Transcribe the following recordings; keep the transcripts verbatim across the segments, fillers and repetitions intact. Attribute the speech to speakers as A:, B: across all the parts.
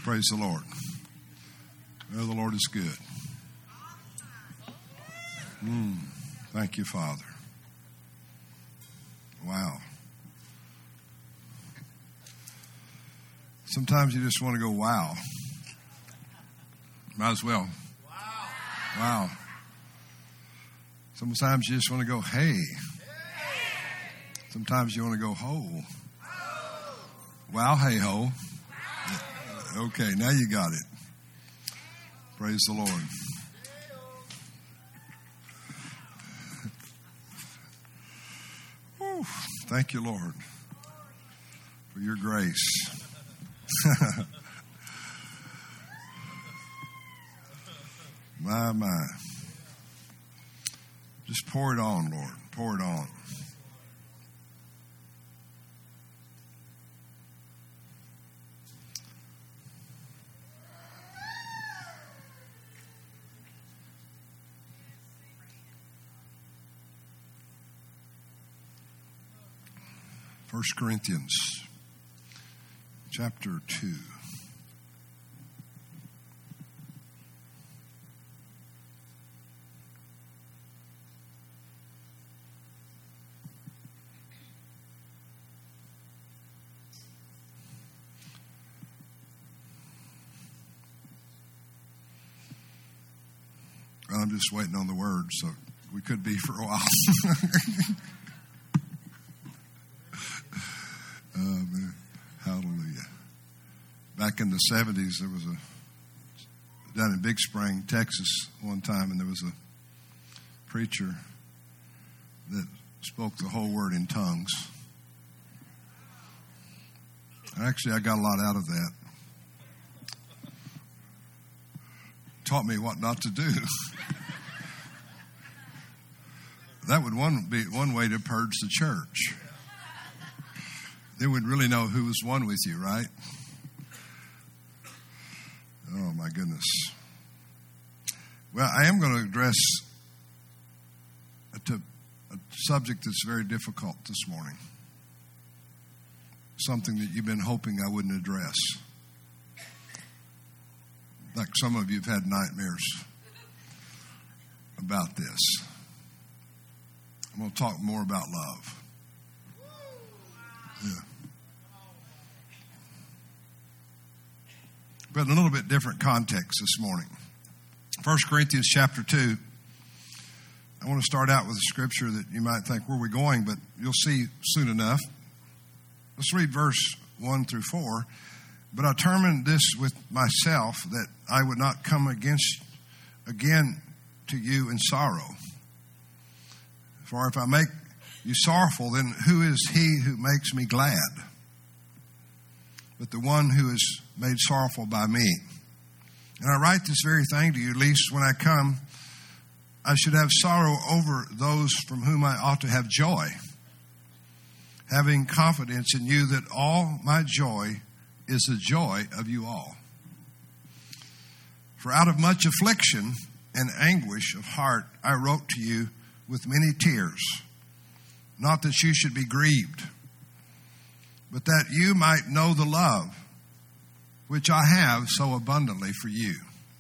A: Praise the Lord. Well, the Lord is good. Mm, thank you, Father. Wow. Sometimes you just want to go, wow. Might as well. Wow. Wow. Sometimes you just want to go, hey. Sometimes you want to go, ho. Wow, hey, ho. Okay, now you got it. Praise the Lord. Whew. Thank you, Lord, for your grace. My, my. Just pour it on, Lord. Pour it on. First Corinthians chapter two. I'm just waiting on the word, so we could be for a while. Oh, man. Hallelujah. Back in the seventies, there was a, down in Big Spring, Texas, one time, and there was a preacher that spoke the whole word in tongues. Actually, I got a lot out of that. Taught me what not to do. That would one be one way to purge the church. They would really know who was one with you, right? Oh, my goodness. Well, I am going to address a, t- a subject that's very difficult this morning. Something that you've been hoping I wouldn't address. Like some of you have had nightmares about this. I'm going to talk more about love. Yeah. But in a little bit different context this morning. First Corinthians chapter two. I want to start out with a scripture that you might think, where are we going? But you'll see soon enough. Let's read verse one through four. But I determined this with myself, that I would not come against again to you in sorrow. For if I make you sorrowful, then who is he who makes me glad? But the one who is made sorrowful by me. And I write this very thing to you, lest when I come, I should have sorrow over those from whom I ought to have joy, having confidence in you that all my joy is the joy of you all. For out of much affliction and anguish of heart I wrote to you with many tears, not that you should be grieved, but that you might know the love which I have so abundantly for you.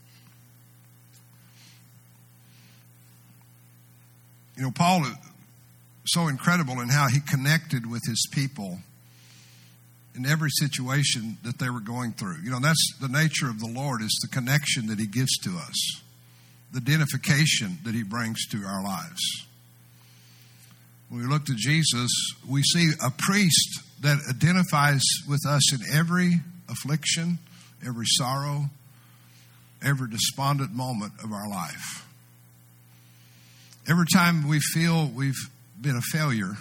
A: You know, Paul is so incredible in how he connected with his people in every situation that they were going through. You know, that's the nature of the Lord, is the connection that he gives to us, the identification that he brings to our lives. When we look to Jesus, we see a priest that identifies with us in every affliction, every sorrow, every despondent moment of our life. Every time we feel we've been a failure,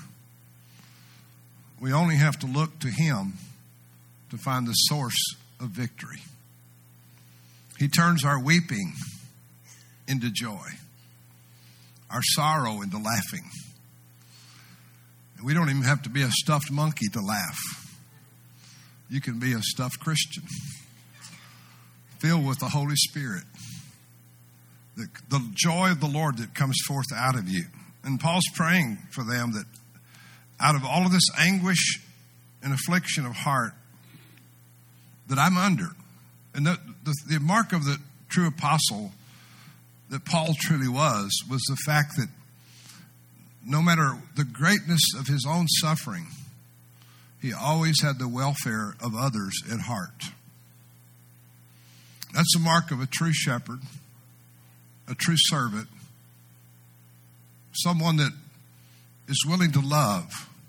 A: we only have to look to him to find the source of victory. He turns our weeping into joy, our sorrow into laughing. And we don't even have to be a stuffed monkey to laugh. You can be a stuffed Christian, filled with the Holy Spirit. The, the joy of the Lord that comes forth out of you. And Paul's praying for them that out of all of this anguish and affliction of heart that I'm under, And the, the, the mark of the true apostle that Paul truly was, was the fact that no matter the greatness of his own suffering, he always had the welfare of others at heart. That's the mark of a true shepherd, a true servant, someone that is willing to love,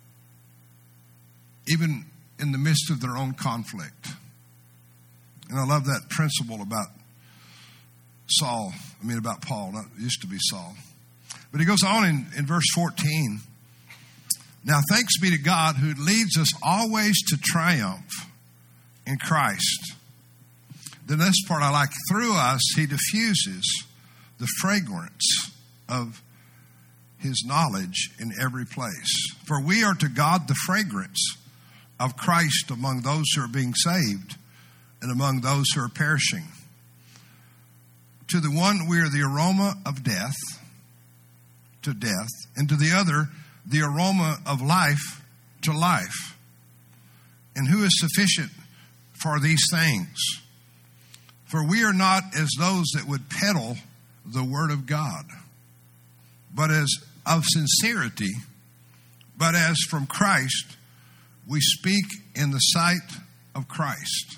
A: even in the midst of their own conflict. And I love that principle about Saul, I mean about Paul, not it used to be Saul. But he goes on in, in verse fourteen. Now thanks be to God who leads us always to triumph in Christ. The next part I like, through us he diffuses the fragrance of his knowledge in every place. For we are to God the fragrance of Christ among those who are being saved and among those who are perishing. To the one we are the aroma of death to death, and to the other the aroma of life to life. And who is sufficient for these things? For we are not as those that would peddle the word of God, but as of sincerity, but as from Christ, we speak in the sight of Christ.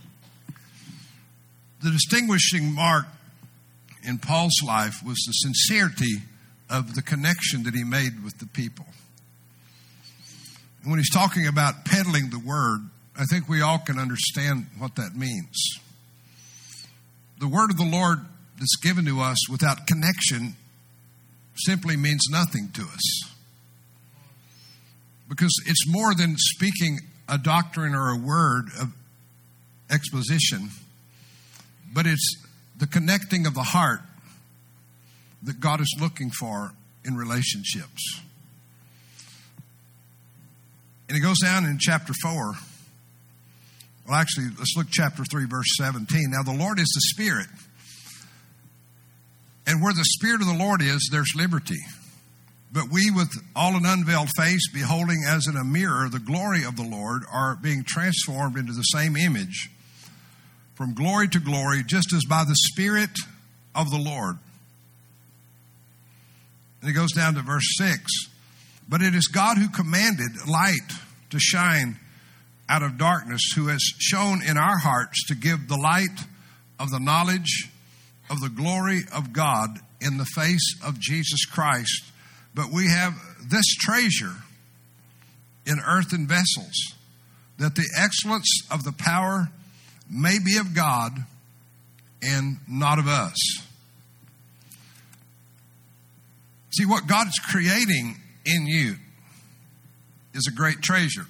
A: The distinguishing mark in Paul's life was the sincerity of the connection that he made with the people. And when he's talking about peddling the word, I think we all can understand what that means. The word of the Lord that's given to us without connection simply means nothing to us. Because it's more than speaking a doctrine or a word of exposition, but it's the connecting of the heart that God is looking for in relationships. And it goes down in chapter four. Well, actually, let's look chapter three, verse seventeen. Now, the Lord is the Spirit. And where the Spirit of the Lord is, there's liberty. But we, with all an unveiled face, beholding as in a mirror the glory of the Lord, are being transformed into the same image, from glory to glory, just as by the Spirit of the Lord. And it goes down to verse six. But it is God who commanded light to shine out of darkness, who has shown in our hearts to give the light of the knowledge of the glory of God in the face of Jesus Christ. But we have this treasure in earthen vessels, that the excellence of the power may be of God and not of us. See, what God is creating in you is a great treasure.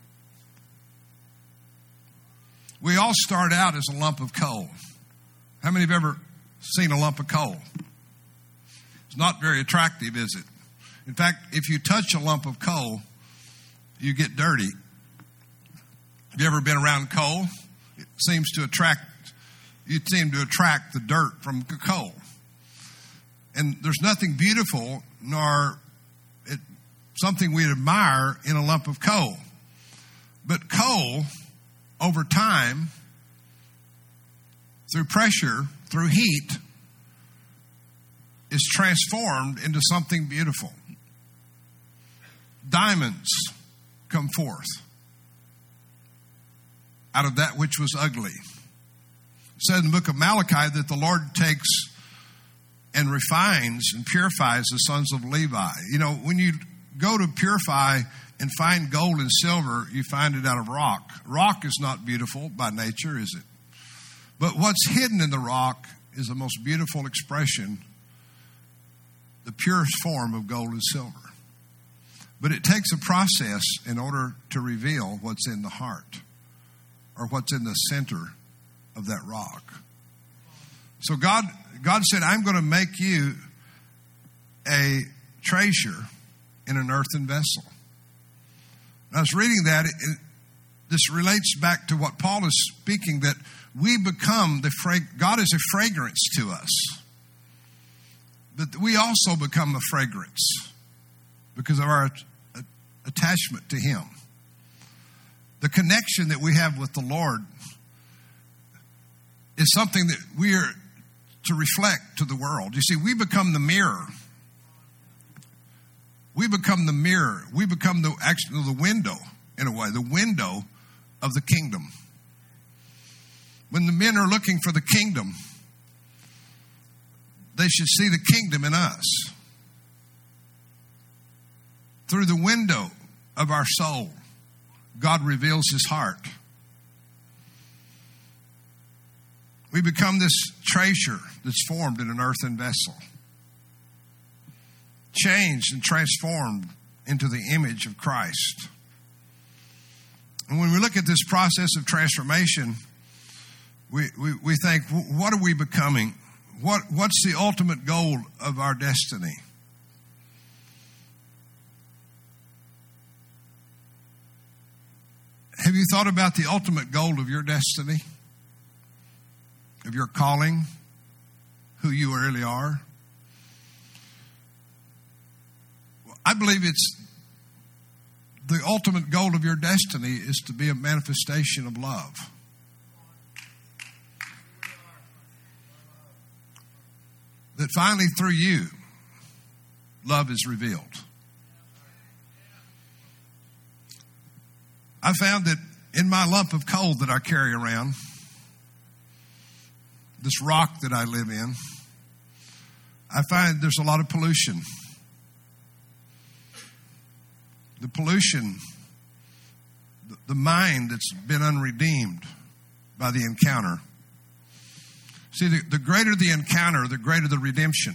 A: We all start out as a lump of coal. How many have ever seen a lump of coal? It's not very attractive, is it? In fact, if you touch a lump of coal, you get dirty. Have you ever been around coal? It seems to attract, you seem to attract the dirt from the coal. And there's nothing beautiful nor it, something we admire in a lump of coal. But coal, over time, through pressure, through heat, is transformed into something beautiful. Diamonds come forth out of that which was ugly. It said in the book of Malachi that the Lord takes and refines and purifies the sons of Levi. You know, when you go to purify and find gold and silver, you find it out of rock. Rock is not beautiful by nature, is it? But what's hidden in the rock is the most beautiful expression, the purest form of gold and silver. But it takes a process in order to reveal what's in the heart or what's in the center of that rock. So God, God said, I'm going to make you a treasure in an earthen vessel. And I was reading that. It, it, this relates back to what Paul is speaking, that we become the fra- God is a fragrance to us. But we also become a fragrance because of our attachment to Him. The connection that we have with the Lord is something that we are to reflect to the world. You see, we become the mirror. We become the mirror. We become the actually the window, in a way, the window of the kingdom. When the men are looking for the kingdom, they should see the kingdom in us. Through the window of our soul, God reveals his heart. We become this treasure that's formed in an earthen vessel, changed and transformed into the image of Christ. And when we look at this process of transformation, we, we, we think, what are we becoming? What, what's the ultimate goal of our destiny? Have you thought about the ultimate goal of your destiny? Of your calling? Who you really are? I believe it's the ultimate goal of your destiny is to be a manifestation of love. That finally through you, love is revealed. I found that in my lump of coal that I carry around, this rock that I live in, I find there's a lot of pollution. The pollution, the mind that's been unredeemed by the encounter. See, the, the greater the encounter, the greater the redemption.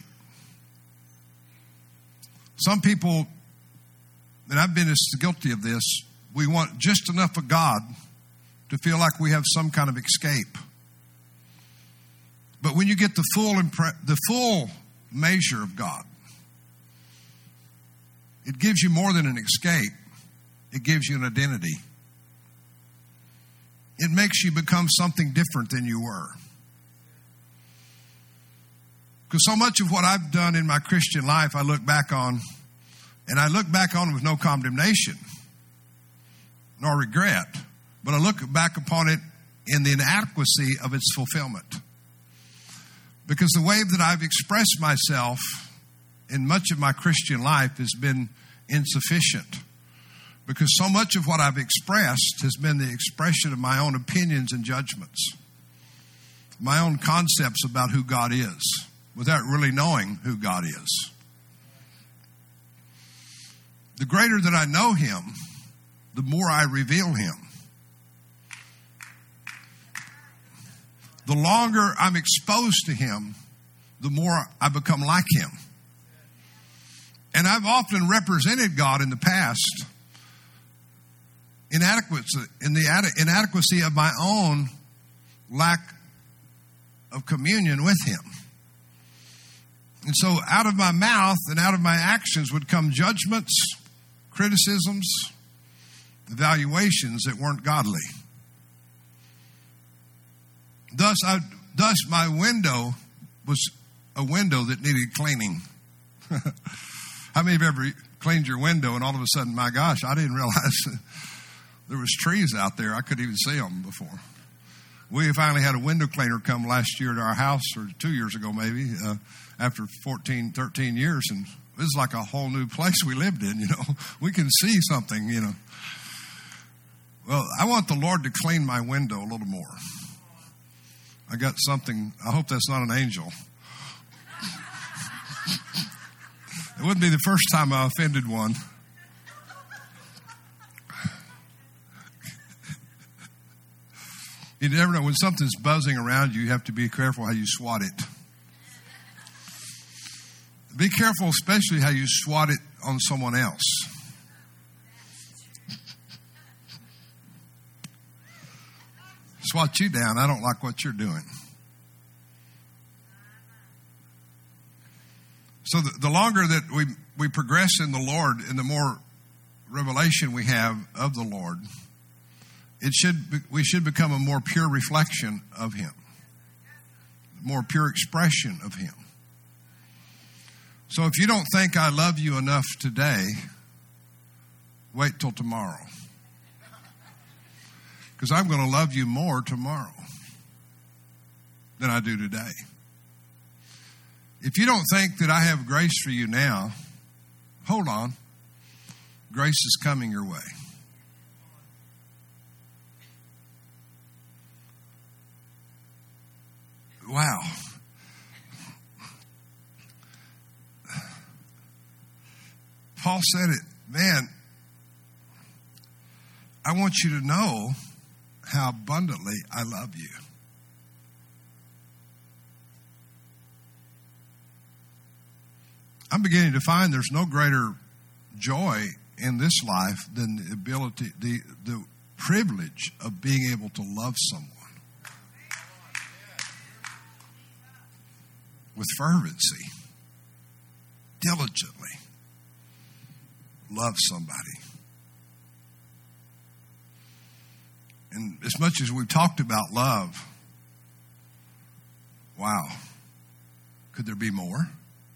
A: Some people, and I've been as guilty of this, we want just enough of God to feel like we have some kind of escape. But when you get the full impre- the full measure of God, it gives you more than an escape. It gives you an identity. It makes you become something different than you were. Because so much of what I've done in my Christian life, I look back on, and I look back on with no condemnation, nor regret, but I look back upon it in the inadequacy of its fulfillment. Because the way that I've expressed myself in much of my Christian life has been insufficient. Because so much of what I've expressed has been the expression of my own opinions and judgments, my own concepts about who God is, without really knowing who God is. The greater that I know him, the more I reveal him. The longer I'm exposed to him, the more I become like him. And I've often represented God in the past inadequacy, in the inadequacy of my own lack of communion with him. And so out of my mouth and out of my actions would come judgments, criticisms, evaluations that weren't godly. Thus, I, thus my window was a window that needed cleaning. How many of you ever cleaned your window and all of a sudden, my gosh, I didn't realize there was trees out there. I couldn't even see them before. We finally had a window cleaner come last year to our house, or two years ago maybe, uh, after fourteen, thirteen years. And it was like a whole new place we lived in, you know. We can see something, you know. Well, I want the Lord to clean my window a little more. I got something. I hope that's not an angel. It wouldn't be the first time I offended one. You never know. When something's buzzing around you, you have to be careful how you swat it. Be careful, especially how you swat it on someone else. Swat you down. I don't like what you're doing. So the, the longer that we, we progress in the Lord and the more revelation we have of the Lord, it should be, we should become a more pure reflection of him, more pure expression of him. So if you don't think I love you enough today, wait till tomorrow. Because I'm going to love you more tomorrow. than I do today. If you don't think that I have grace for you now, hold on. Grace is coming your way. Wow. Paul said it, man, I want you to know how abundantly I love you. I'm beginning to find there's no greater joy in this life than the ability, the, the privilege of being able to love someone with fervency, diligently love somebody. And as much as we've talked about love, wow, could there be more?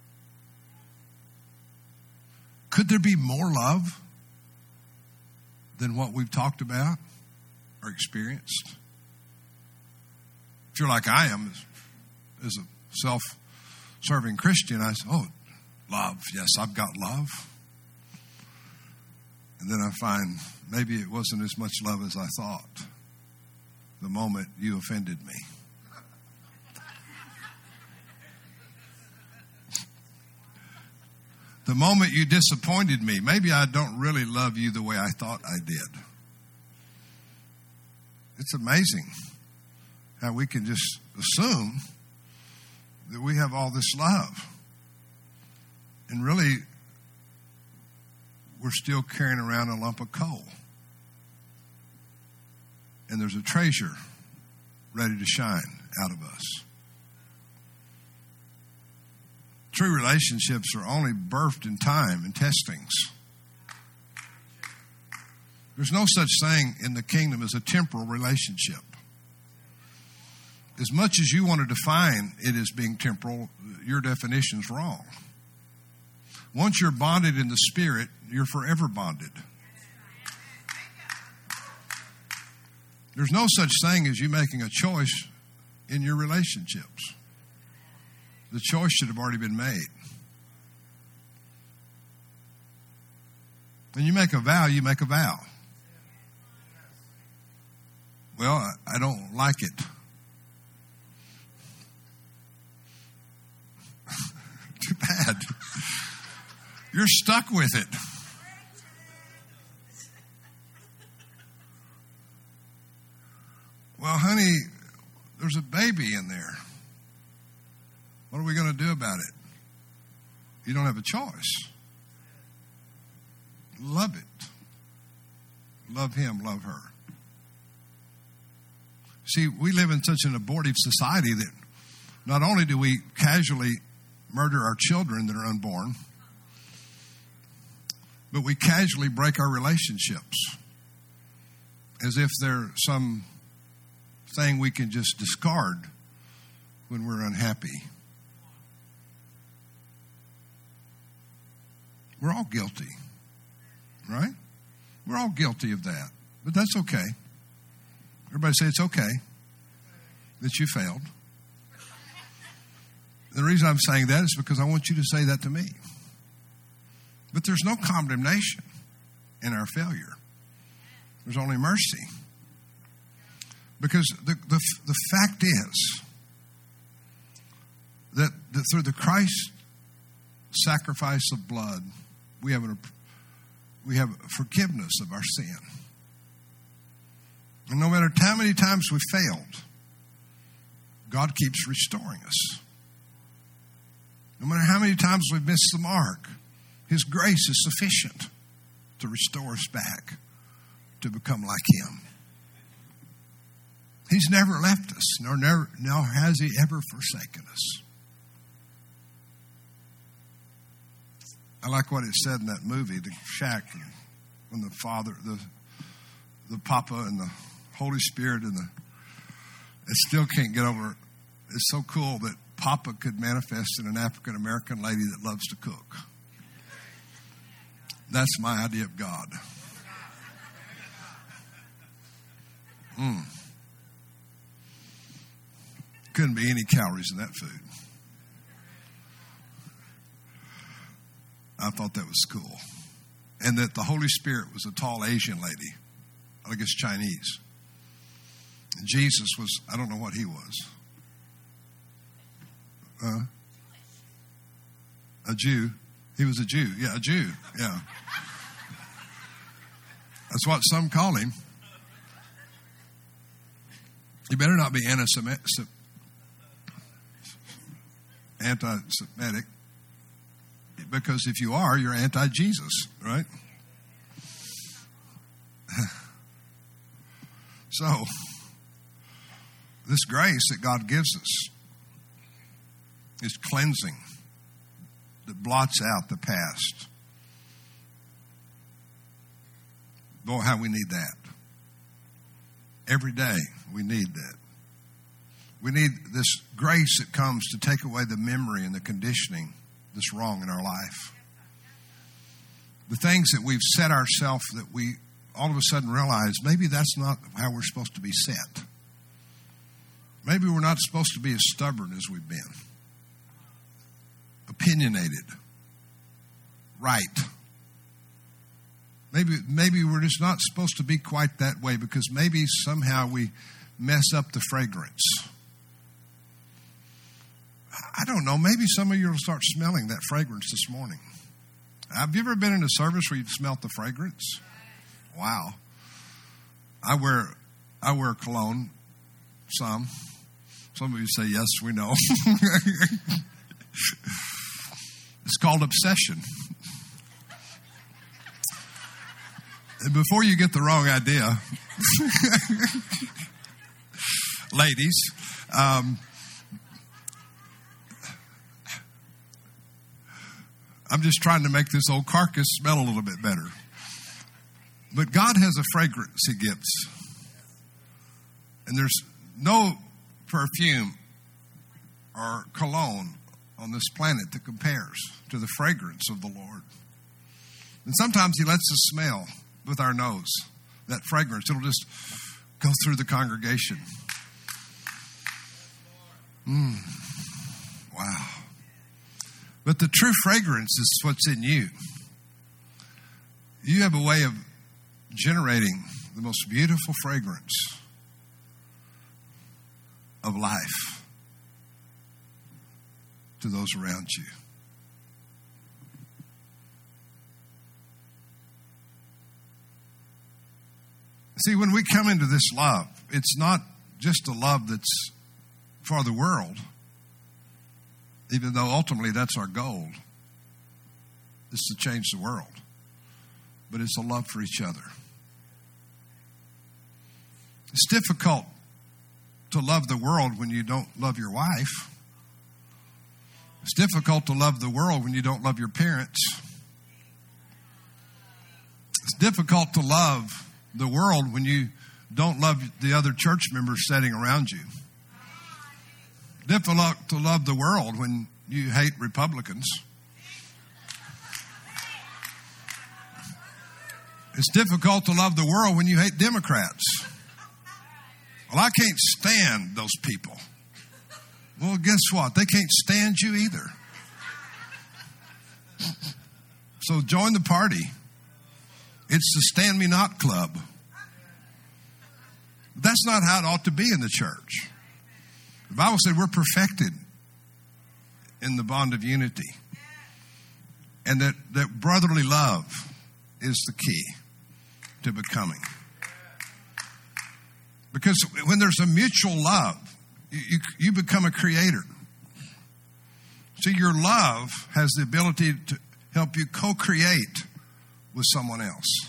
A: Could there be more love than what we've talked about or experienced? If you're like I am, as, as a self-serving Christian, I say, oh, love. Yes, I've got love. And then I find maybe it wasn't as much love as I thought the moment you offended me. The moment you disappointed me, maybe I don't really love you the way I thought I did. It's amazing how we can just assume that we have all this love. And really, we're still carrying around a lump of coal. And there's a treasure ready to shine out of us. True relationships are only birthed in time and testings. There's no such thing in the kingdom as a temporal relationship. As much as you want to define it as being temporal, your definition's wrong. Once you're bonded in the Spirit, you're forever bonded. There's no such thing as you making a choice in your relationships. The choice should have already been made. When you make a vow, you make a vow. Well, I don't like it. Too bad. You're stuck with it. Well, honey, there's a baby in there. What are we going to do about it? You don't have a choice. Love it. Love him, love her. See, we live in such an abortive society that not only do we casually murder our children that are unborn, but we casually break our relationships as if they're some thing we can just discard when we're unhappy. We're all guilty, right? We're all guilty of that, but that's okay. Everybody say it's okay that you failed. The reason I'm saying that is because I want you to say that to me. But there's no condemnation in our failure. There's only mercy. Because the, the, the fact is that, that through the Christ sacrifice of blood, we have, a, we have forgiveness of our sin. And no matter how many times we failed, God keeps restoring us. No matter how many times we've missed the mark, His grace is sufficient to restore us back to become like Him. He's never left us, nor, never, nor has He ever forsaken us. I like what it said in that movie, The Shack, when the Father, the the Papa and the Holy Spirit and the, I still can't get over it. It's so cool that Papa could manifest in an African American lady that loves to cook. That's my idea of God. Mm. Couldn't be any calories in that food. I thought that was cool. And that the Holy Spirit was a tall Asian lady. I guess Chinese. And Jesus was, I don't know what he was. Uh, a Jew. He was a Jew. Yeah, a Jew. Yeah. That's what some call him. You better not be anti-Semitic. Anti-Semitic. Because if you are, you're anti-Jesus, right? So, this grace that God gives us is cleansing that blots out the past. Boy, how we need that. Every day we need that. We need this grace that comes to take away the memory and the conditioning that's wrong in our life. The things that we've set ourselves that we all of a sudden realize maybe that's not how we're supposed to be set. Maybe we're not supposed to be as stubborn as we've been. Opinionated. Right. Maybe, maybe we're just not supposed to be quite that way because maybe somehow we mess up the fragrance. I don't know. Maybe some of you will start smelling that fragrance this morning. Have you ever been in a service where you've smelt the fragrance? Wow. I wear I wear cologne. Some. Some of you say, yes, we know. It's called obsession. And before you get the wrong idea, ladies, um, I'm just trying to make this old carcass smell a little bit better. But God has a fragrance He gives. And there's no perfume or cologne on this planet that compares to the fragrance of the Lord. And sometimes He lets us smell with our nose that fragrance. It'll just go through the congregation. Mm. Wow. But the true fragrance is what's in you. You have a way of generating the most beautiful fragrance of life to those around you. See, when we come into this love, it's not just a love that's for the world, even though ultimately that's our goal, is to change the world. But it's a love for each other. It's difficult to love the world when you don't love your wife. It's difficult to love the world when you don't love your parents. It's difficult to love the world when you don't love the other church members sitting around you. Difficult to love the world when you hate Republicans. It's difficult to love the world when you hate Democrats. Well, I can't stand those people. Well, guess what? They can't stand you either. So join the party. It's the Stand Me Not Club. That's not how it ought to be in the church. The Bible said we're perfected in the bond of unity. And that, that brotherly love is the key to becoming. Because when there's a mutual love, you, you, you become a creator. See, your love has the ability to help you co-create with someone else.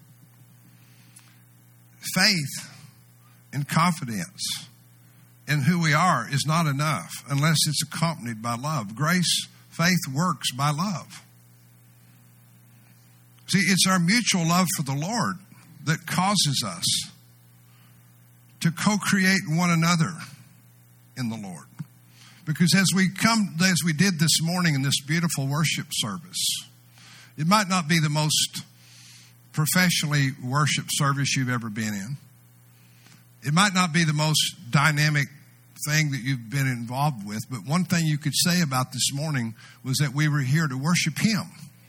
A: Faith and confidence in who we are is not enough unless it's accompanied by love. Grace, faith works by love. See, it's our mutual love for the Lord that causes us to co-create one another in the Lord. Because as we come, as we did this morning in this beautiful worship service, it might not be the most professionally worship service you've ever been in. It might not be the most dynamic thing that you've been involved with, but one thing you could say about this morning was that we were here to worship Him.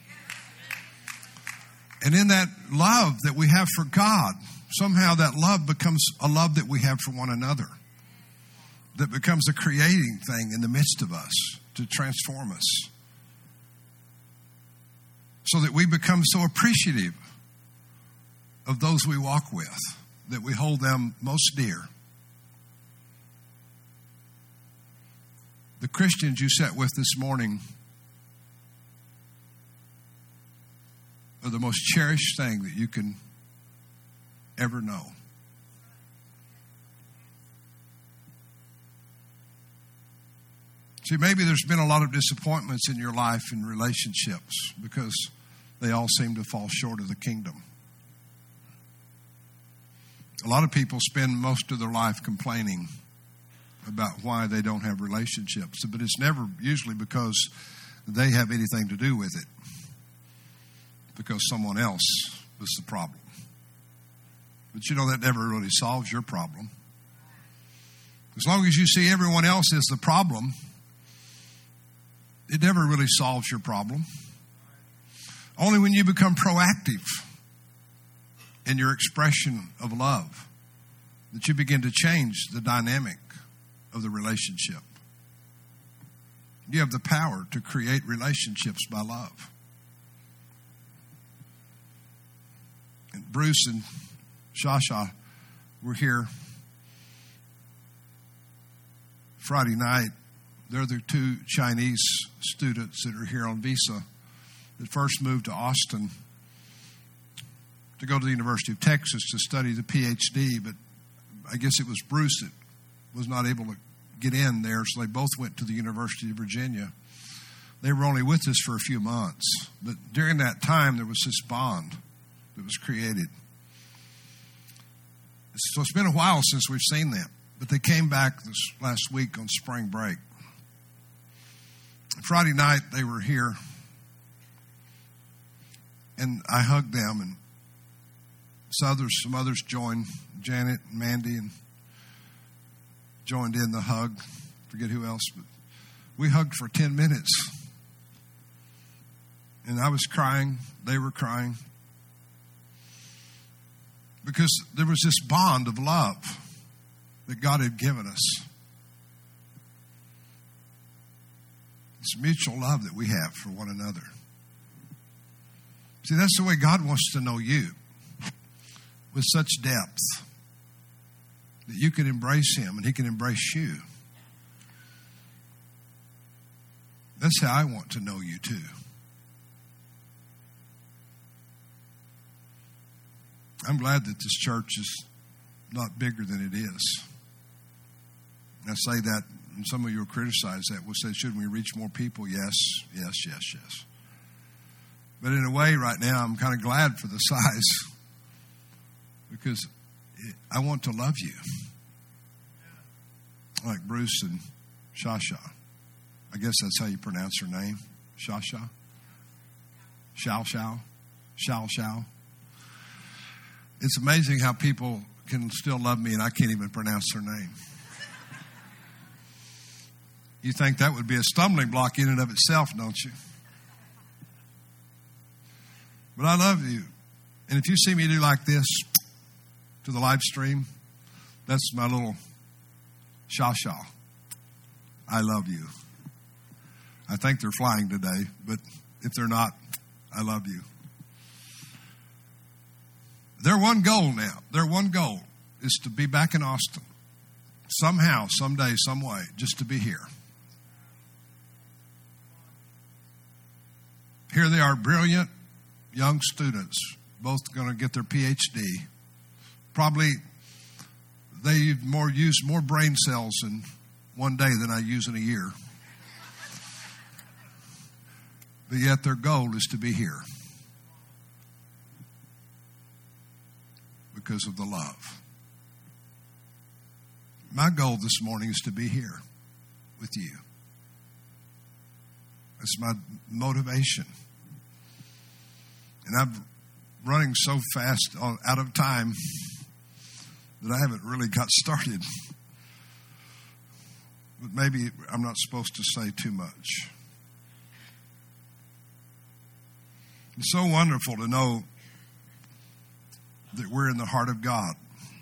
A: And in that love that we have for God, somehow that love becomes a love that we have for one another, that becomes a creating thing in the midst of us to transform us, so that we become so appreciative of those we walk with, that we hold them most dear. The Christians you sat with this morning are the most cherished thing that you can ever know. See, maybe there's been a lot of disappointments in your life in relationships because they all seem to fall short of the kingdom. A lot of people spend most of their life complaining about why they don't have relationships, but it's never usually because they have anything to do with it, because someone else was the problem. But you know, that never really solves your problem. As long as you see everyone else as the problem, it never really solves your problem. Only when you become proactive in your expression of love that you begin to change the dynamic of the relationship. You have the power to create relationships by love. And Bruce and Shasha were here Friday night. They're the two Chinese students that are here on visa that first moved to Austin to go to the University of Texas to study the P H D, but I guess it was Bruce that was not able to get in there, so they both went to the University of Virginia. They were only with us for a few months, but during that time there was this bond that was created. So it's been a while since we've seen them, but they came back this last week on spring break. Friday night they were here, and I hugged them, and so others, some others joined, Janet and Mandy, and joined in the hug. Forget who else, but we hugged for ten minutes. And I was crying, they were crying, because there was this bond of love that God had given us. This mutual love that we have for one another. See, that's the way God wants to know you, with such depth that you can embrace Him and He can embrace you. That's how I want to know you too. I'm glad that this church is not bigger than it is. I say that, and some of you will criticize that. We'll say, shouldn't we reach more people? Yes, yes, yes, yes. But in a way, right now, I'm kind of glad for the size, because I want to love you. Like Bruce and Shasha. I guess that's how you pronounce her name. Shasha? Shao Shao? Shao Shao? It's amazing how people can still love me and I can't even pronounce their name. You think that would be a stumbling block in and of itself, don't you? But I love you. And if you see me do like this to the live stream, that's my little Shasha. I love you. I think they're flying today, but if they're not, I love you. Their one goal now, their one goal is to be back in Austin. Somehow, someday, some way, just to be here. Here they are, brilliant young students, both going to get their P H D. Probably they more use more brain cells in one day than I use in a year. But yet their goal is to be here because of the love. My goal this morning is to be here with you. That's my motivation. And I'm running so fast out of time that I haven't really got started. But maybe I'm not supposed to say too much. It's so wonderful to know that we're in the heart of God.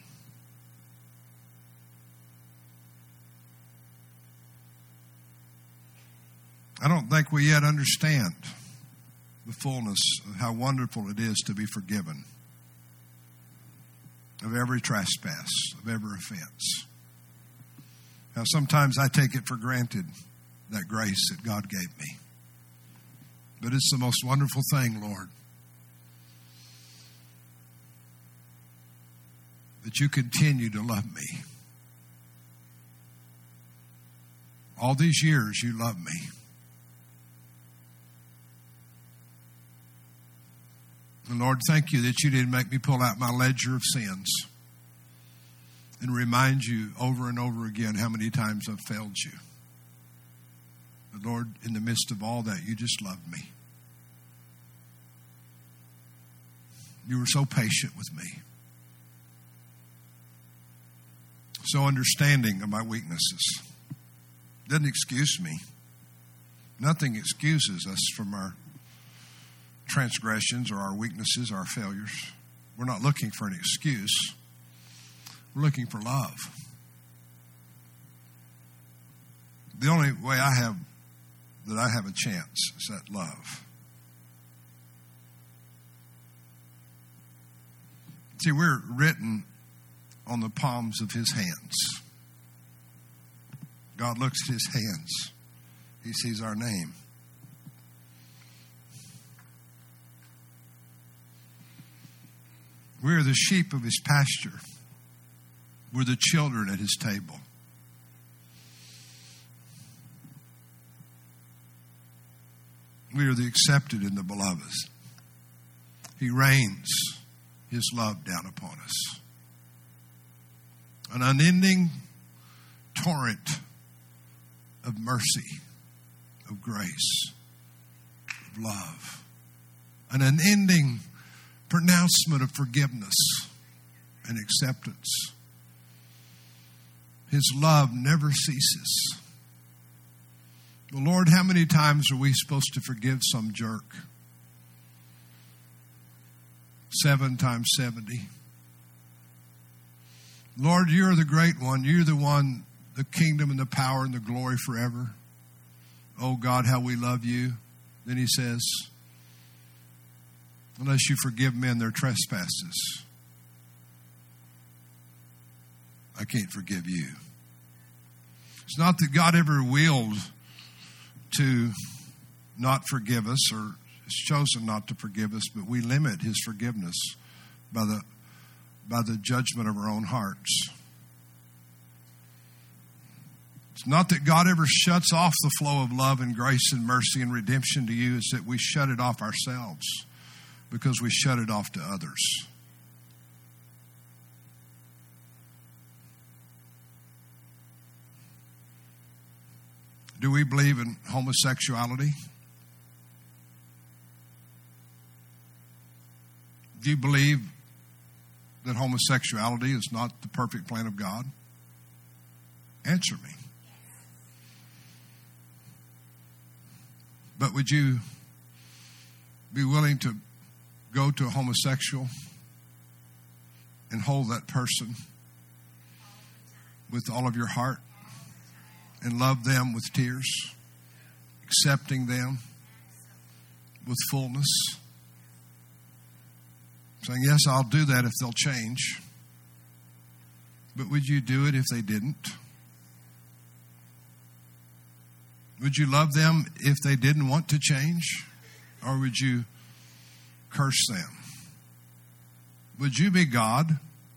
A: I don't think we yet understand the fullness of how wonderful it is to be forgiven of every trespass, of every offense. Now, sometimes I take it for granted, that grace that God gave me. But it's the most wonderful thing, Lord, that you continue to love me. All these years, you love me. And Lord, thank you that you didn't make me pull out my ledger of sins and remind you over and over again how many times I've failed you. But Lord, in the midst of all that, you just loved me. You were so patient with me. So understanding of my weaknesses. Doesn't excuse me. Nothing excuses us from our transgressions or our weaknesses, our failures. We're not looking for an excuse. We're looking for love. The only way I have that I have a chance is that love. See, we're written on the palms of his hands. God looks at his hands. He sees our name. We are the sheep of his pasture. We're the children at his table. We are the accepted and the beloved. He rains his love down upon us. An unending torrent of mercy, of grace, of love. An unending pronouncement of forgiveness and acceptance. His love never ceases. Well, Lord, how many times are we supposed to forgive some jerk? Seven times seventy. Lord, you're the great one. You're the one, the kingdom and the power and the glory forever. Oh God, how we love you. Then he says, unless you forgive men their trespasses, I can't forgive you. It's not that God ever willed to not forgive us or has chosen not to forgive us, but we limit his forgiveness by the by the judgment of our own hearts. It's not that God ever shuts off the flow of love and grace and mercy and redemption to you. It's that we shut it off ourselves because we shut it off to others. Do we believe in homosexuality? Do you believe that homosexuality is not the perfect plan of God? Answer me. But would you be willing to go to a homosexual and hold that person with all of your heart and love them with tears, accepting them with fullness? Saying, yes, I'll do that if they'll change. But would you do it if they didn't? Would you love them if they didn't want to change? Or would you curse them? Would you be God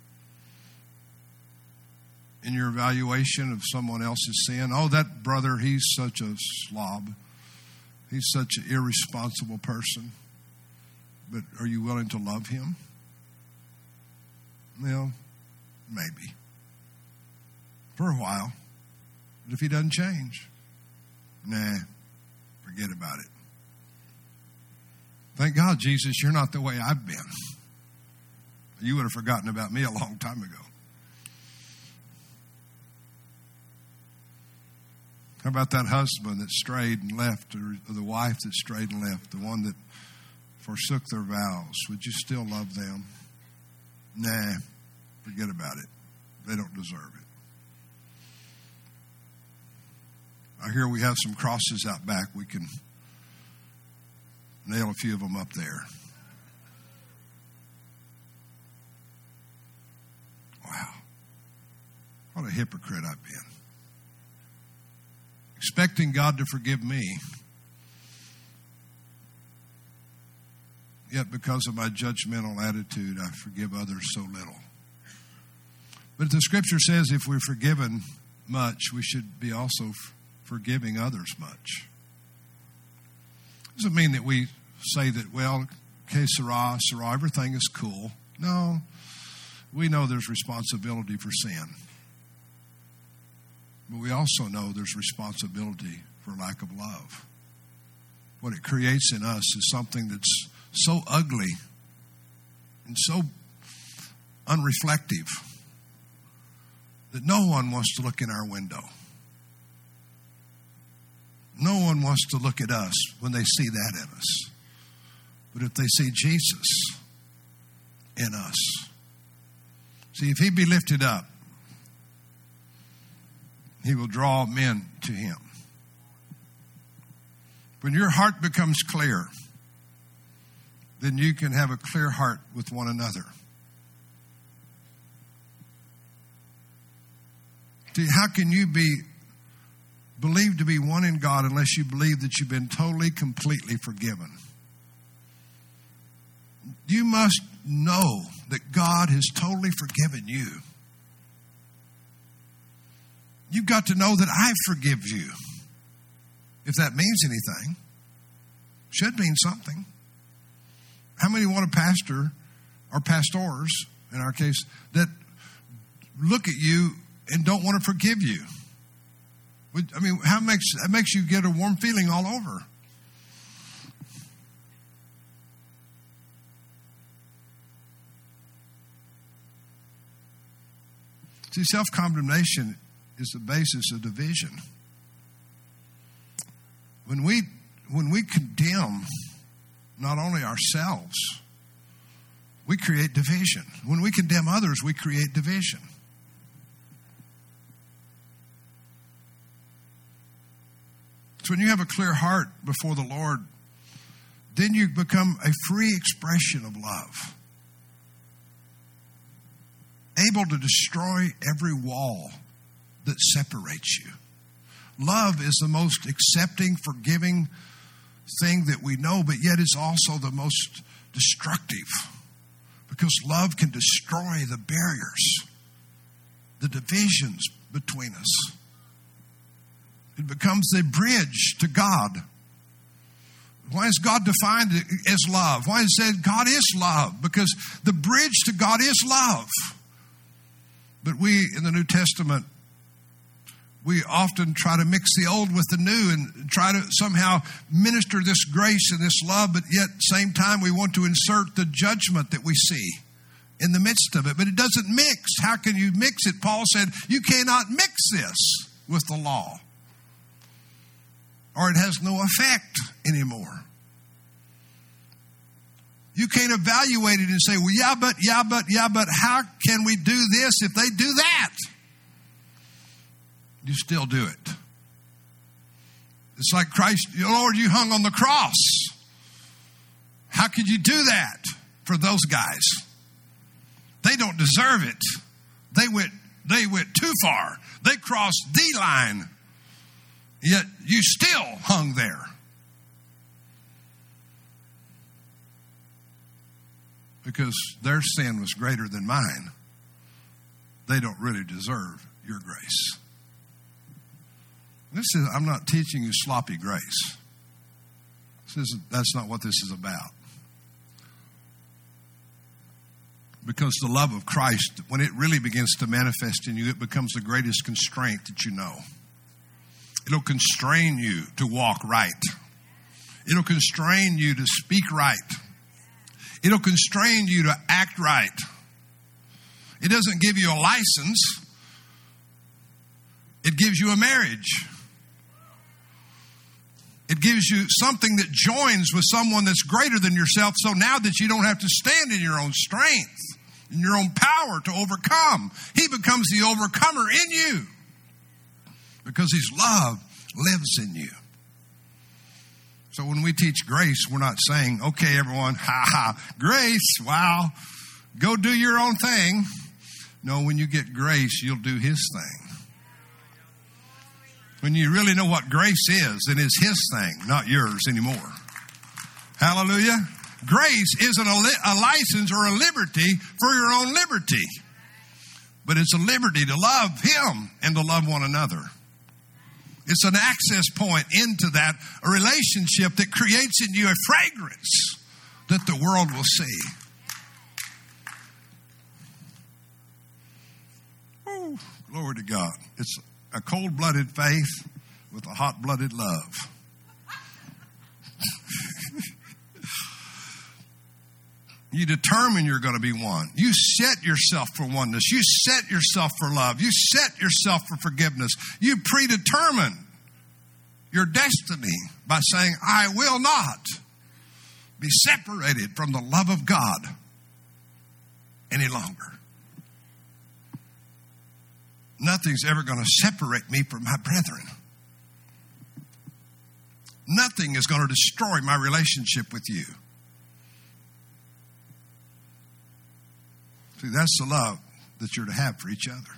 A: in your evaluation of someone else's sin? Oh, that brother, he's such a slob. He's such an irresponsible person. But are you willing to love him? Well, maybe. For a while. But if he doesn't change, nah, forget about it. Thank God, Jesus, you're not the way I've been. You would have forgotten about me a long time ago. How about that husband that strayed and left, or the wife that strayed and left, the one that forsook their vows? Would you still love them? Nah, forget about it. They don't deserve it. I hear we have some crosses out back. We can nail a few of them up there. Wow. What a hypocrite I've been. Expecting God to forgive me, yet because of my judgmental attitude, I forgive others so little. But the Scripture says if we're forgiven much, we should be also forgiving others much. Doesn't mean that we say that, well, que sera, sera, everything is cool. No, we know there's responsibility for sin. But we also know there's responsibility for lack of love. What it creates in us is something that's so ugly and so unreflective that no one wants to look in our window. No one wants to look at us when they see that in us. But if they see Jesus in us, see, if he be lifted up, he will draw men to him. When your heart becomes clear, then you can have a clear heart with one another. See, how can you be believed to be one in God unless you believe that you've been totally, completely forgiven? You must know that God has totally forgiven you. You've got to know that I forgive you. If that means anything, should mean something. How many want a pastor or pastors, in our case, that look at you and don't want to forgive you? I mean, how makes that makes you get a warm feeling all over? See, self-condemnation is the basis of division. When we when we condemn not only ourselves, we create division. When we condemn others, we create division. So when you have a clear heart before the Lord, then you become a free expression of love, able to destroy every wall that separates you. Love is the most accepting, forgiving thing that we know, but yet it's also the most destructive, because love can destroy the barriers, the divisions between us. It becomes the bridge to God. Why is God defined as love? Why is it said God is love? Because the bridge to God is love. But we in the New Testament, we often try to mix the old with the new and try to somehow minister this grace and this love, but yet at the same time we want to insert the judgment that we see in the midst of it. But it doesn't mix. How can you mix it? Paul said, you cannot mix this with the law, or it has no effect anymore. You can't evaluate it and say, well, yeah, but, yeah, but, yeah, but how can we do this if they do that? You still do it. It's like Christ, Lord, you hung on the cross. How could you do that for those guys? They don't deserve it. They went, they went too far. They crossed the line. Yet you still hung there. Because their sin was greater than mine. They don't really deserve your grace. This is, I'm not teaching you sloppy grace. This isn't, that's not what this is about. Because the love of Christ, when it really begins to manifest in you, it becomes the greatest constraint that you know. It'll constrain you to walk right. It'll constrain you to speak right. It'll constrain you to act right. It doesn't give you a license. It gives you a marriage. It gives you something that joins with someone that's greater than yourself, so now that you don't have to stand in your own strength, in your own power to overcome. He becomes the overcomer in you because his love lives in you. So when we teach grace, we're not saying, okay, everyone, ha ha, grace, wow, go do your own thing. No, when you get grace, you'll do his thing. When you really know what grace is, then it's his thing, not yours anymore. Hallelujah. Grace isn't a, li- a license or a liberty for your own liberty. But it's a liberty to love him and to love one another. It's an access point into that, a relationship that creates in you a fragrance that the world will see. Ooh, glory to God. It's a cold-blooded faith with a hot-blooded love. You determine you're going to be one. You set yourself for oneness. You set yourself for love. You set yourself for forgiveness. You predetermine your destiny by saying, I will not be separated from the love of God any longer. Nothing's ever going to separate me from my brethren. Nothing is going to destroy my relationship with you. See, that's the love that you're to have for each other.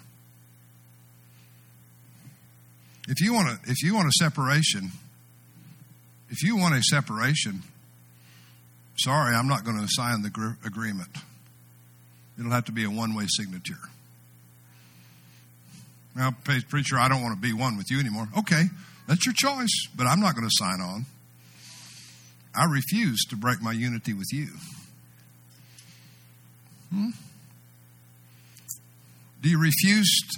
A: If you want a, if you want a separation, if you want a separation, sorry, I'm not going to sign the gr- agreement. It'll have to be a one-way signature. Now, preacher, I don't want to be one with you anymore. Okay, that's your choice, but I'm not going to sign on. I refuse to break my unity with you. Hmm? Do you refuse? To,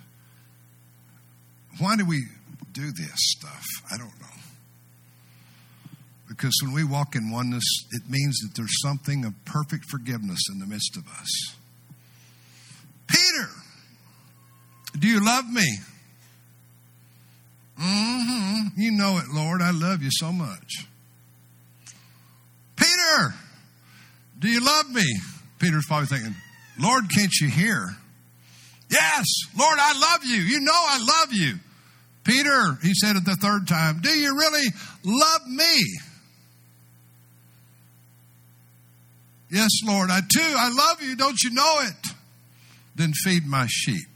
A: why do we do this stuff? I don't know. Because when we walk in oneness, it means that there's something of perfect forgiveness in the midst of us. Peter, do you love me? Mm-hmm. You know it, Lord. I love you so much. Peter, do you love me? Peter's probably thinking, Lord, can't you hear? Yes, Lord, I love you. You know I love you. Peter, he said it the third time, do you really love me? Yes, Lord, I do. I love you. Don't you know it? Then feed my sheep.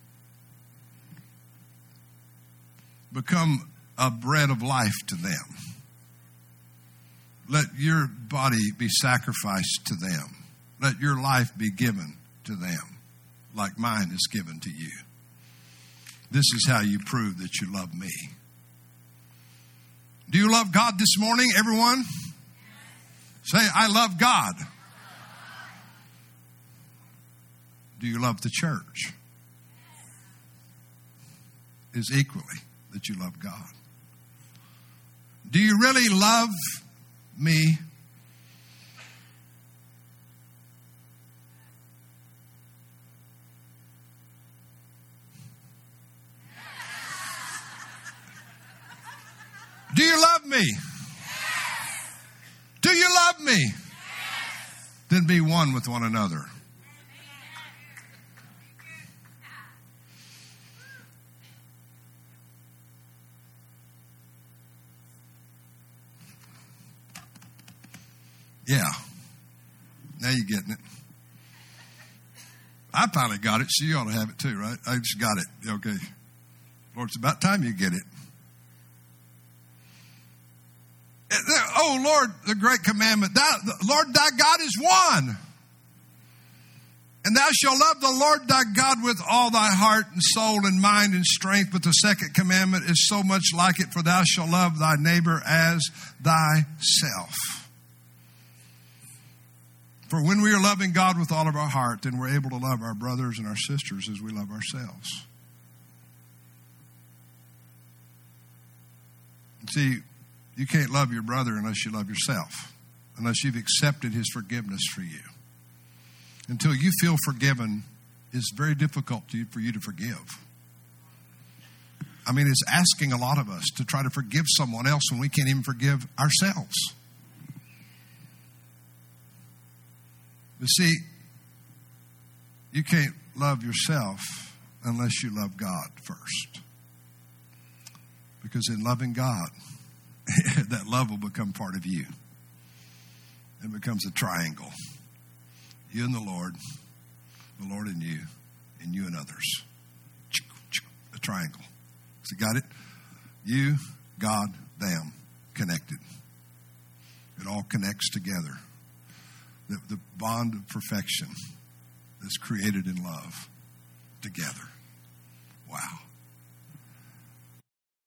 A: Become a bread of life to them. Let your body be sacrificed to them. Let your life be given to them like mine is given to you. This is how you prove that you love me. Do you love God this morning, everyone? Say, I love God. Do you love the church? Is equally that you love God. Do you really love me? Do you love me? Yes. Do you love me? Yes. Then be one with one another. Yeah. Now you're getting it. I finally got it, so you ought to have it too, right? I just got it. Okay. Lord, it's about time you get it. Oh, Lord, the great commandment. Thou, Lord, thy God is one. And thou shalt love the Lord thy God with all thy heart and soul and mind and strength. But the second commandment is so much like it, for thou shalt love thy neighbor as thyself. For when we are loving God with all of our heart, then we're able to love our brothers and our sisters as we love ourselves. See, you can't love your brother unless you love yourself, unless you've accepted his forgiveness for you. Until you feel forgiven, it's very difficult for you to forgive. I mean, it's asking a lot of us to try to forgive someone else when we can't even forgive ourselves. But see, you can't love yourself unless you love God first. Because in loving God, that love will become part of you. It becomes a triangle. You and the Lord, the Lord and you, and you and others. A triangle. So got it? You, God, them, connected. It all connects together. The, the bond of perfection that's created in love together. Wow.